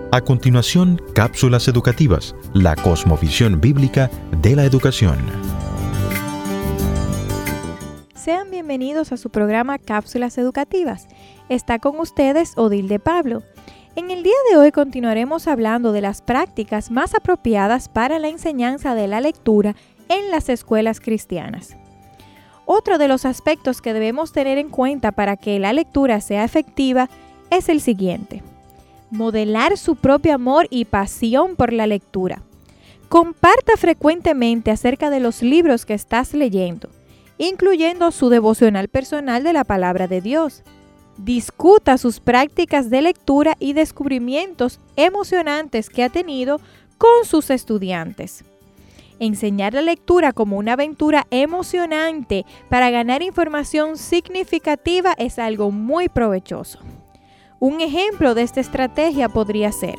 A continuación, cápsulas educativas, la cosmovisión bíblica de la educación. Sean bienvenidos a su programa Cápsulas Educativas. Está con ustedes Odilde Pablo. En el día de hoy continuaremos hablando de las prácticas más apropiadas para la enseñanza de la lectura en las escuelas cristianas. Otro de los aspectos que debemos tener en cuenta para que la lectura sea efectiva es el siguiente: modelar su propio amor y pasión por la lectura. Comparta frecuentemente acerca de los libros que estás leyendo, incluyendo su devocional personal de la Palabra de Dios. Discuta sus prácticas de lectura y descubrimientos emocionantes que ha tenido con sus estudiantes. Enseñar la lectura como una aventura emocionante para ganar información significativa es algo muy provechoso. Un ejemplo de esta estrategia podría ser: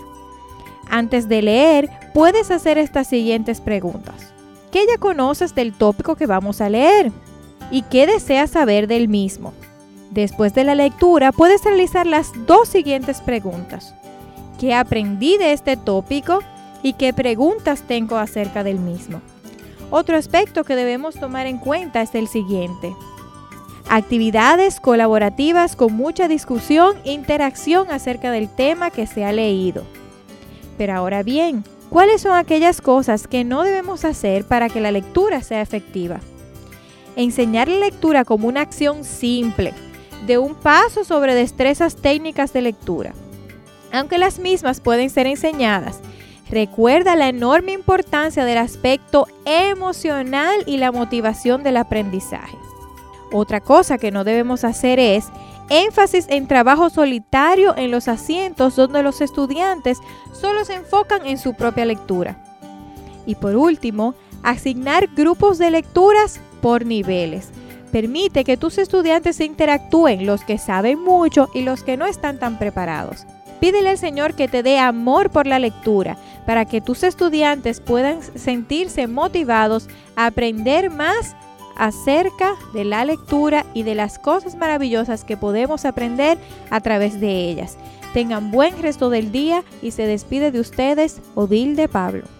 antes de leer, puedes hacer estas siguientes preguntas. ¿Qué ya conoces del tópico que vamos a leer? ¿Y qué deseas saber del mismo? Después de la lectura, puedes realizar las dos siguientes preguntas. ¿Qué aprendí de este tópico? ¿Y qué preguntas tengo acerca del mismo? Otro aspecto que debemos tomar en cuenta es el siguiente: actividades colaborativas con mucha discusión e interacción acerca del tema que se ha leído. Pero ahora bien, ¿cuáles son aquellas cosas que no debemos hacer para que la lectura sea efectiva? Enseñar la lectura como una acción simple, de un paso sobre destrezas técnicas de lectura. Aunque las mismas pueden ser enseñadas, recuerda la enorme importancia del aspecto emocional y la motivación del aprendizaje. Otra cosa que no debemos hacer es énfasis en trabajo solitario en los asientos donde los estudiantes solo se enfocan en su propia lectura. Y por último, asignar grupos de lecturas por niveles. Permite que tus estudiantes se interactúen, los que saben mucho y los que no están tan preparados. Pídele al Señor que te dé amor por la lectura para que tus estudiantes puedan sentirse motivados a aprender más acerca de la lectura y de las cosas maravillosas que podemos aprender a través de ellas. Tengan buen resto del día y se despide de ustedes Odilde Pablo.